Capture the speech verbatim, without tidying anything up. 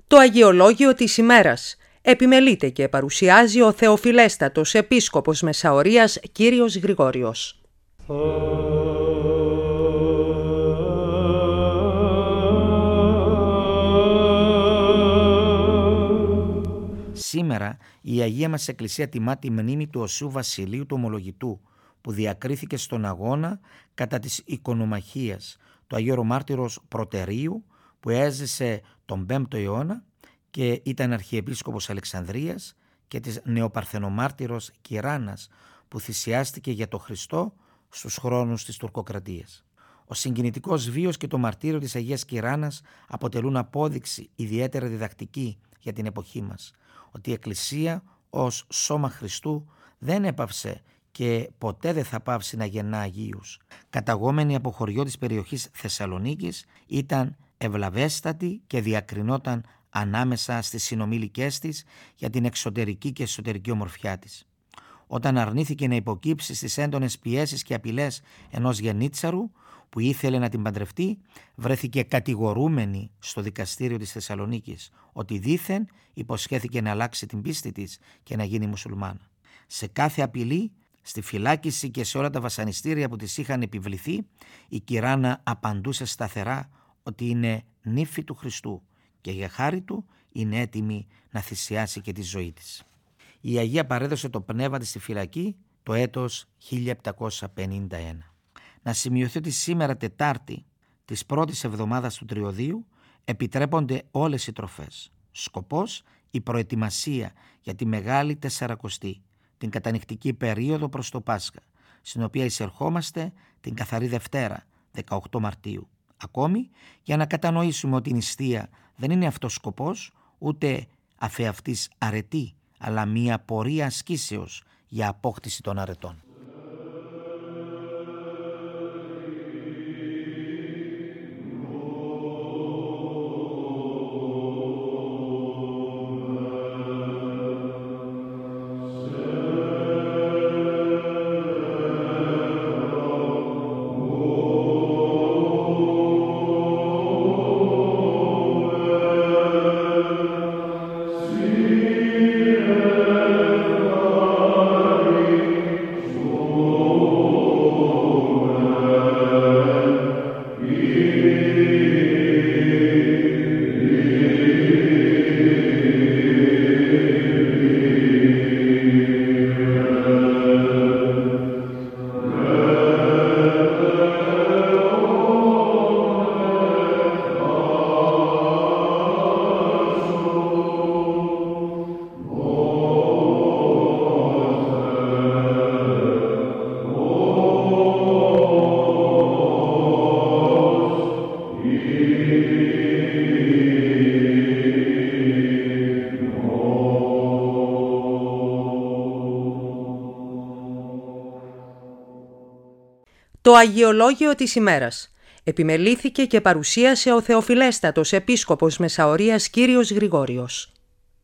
Το Αγιολόγιο της ημέρας επιμελείται και παρουσιάζει ο Θεοφιλέστατος Επίσκοπος Μεσαωρίας Κύριος Γρηγόριος. Σήμερα η Αγία μας Εκκλησία τιμά τη μνήμη του Οσίου Βασιλείου του Ομολογητού, που διακρίθηκε στον αγώνα κατά της οικονομαχίας, του Αγίου Μάρτυρος Προτερίου, που έζησε τον πέμπτο αιώνα και ήταν Αρχιεπίσκοπος Αλεξανδρίας, και της νεοπαρθενομάρτυρος Κυράνας, που θυσιάστηκε για τον Χριστό στους χρόνους της τουρκοκρατίας. Ο συγκινητικός βίος και το μαρτύριο της Αγίας Κυράνας αποτελούν απόδειξη ιδιαίτερα διδακτική για την εποχή μας, ότι η Εκκλησία ως σώμα Χριστού δεν έπαυσε και ποτέ δεν θα πάυσει να γεννά Αγίους. Καταγόμενη από χωριό της περιοχής Θεσσαλονίκης, ήταν ευλαβέστατη και διακρινόταν ανάμεσα στις συνομήλικές της για την εξωτερική και εσωτερική ομορφιά της. Όταν αρνήθηκε να υποκύψει στις έντονες πιέσεις και απειλές ενός γενίτσαρου που ήθελε να την παντρευτεί, βρέθηκε κατηγορούμενη στο δικαστήριο της Θεσσαλονίκης ότι δήθεν υποσχέθηκε να αλλάξει την πίστη της και να γίνει μουσουλμάνα. Σε κάθε απειλή, στη φυλάκιση και σε όλα τα βασανιστήρια που της είχαν επιβληθεί, η Κυράνα απαντούσε σταθερά ότι είναι νύφη του Χριστού και για χάρη του είναι έτοιμη να θυσιάσει και τη ζωή της. Η Αγία παρέδωσε το πνεύμα της στη φυλακή το έτος χίλια επτακόσια πενήντα ένα. Να σημειωθεί ότι σήμερα Τετάρτη της πρώτης εβδομάδας του Τριωδίου επιτρέπονται όλες οι τροφές. Σκοπός η προετοιμασία για τη Μεγάλη Τεσσαρακοστή, την κατανυκτική περίοδο προς το Πάσχα, στην οποία εισερχόμαστε την Καθαρή Δευτέρα, δεκαοκτώ Μαρτίου. Ακόμη, για να κατανοήσουμε ότι η νηστεία δεν είναι αυτός σκοπός, ούτε αφεαυτής αρετή, αλλά μία πορεία ασκήσεως για απόκτηση των αρετών. Το Αγιολόγιο της ημέρας επιμελήθηκε και παρουσίασε ο Θεοφιλέστατος Επίσκοπος Μεσαωρίας Κύριος Γρηγόριος.